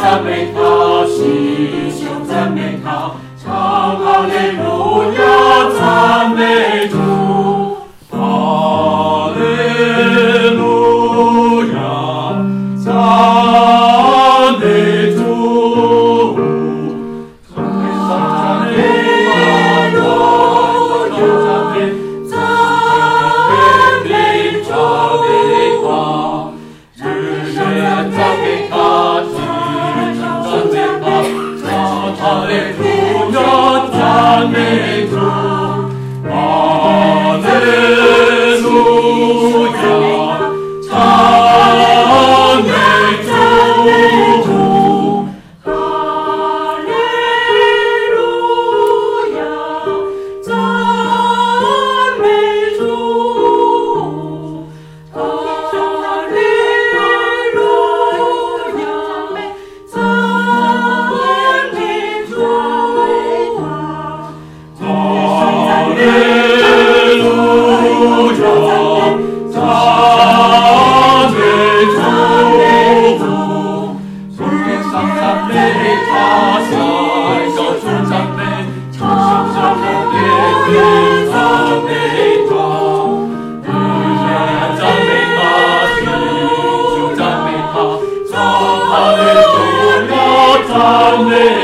赞美他，心胸赞美他，唱哈利路亚，赞美主，哈利路亚，赞美主，赞美路亚，赞美主，赞美他，赞美他，哈利路亚，赞美主，哈利路亚，赞美主，哈利路亚，赞美主，哈利路亚，赞美主，哈利路亚，赞美主，从天上赞美他，下高处赞美，从上下烈日赞美他，日夜赞美他，心胸赞美他，唱哈利路亚，赞美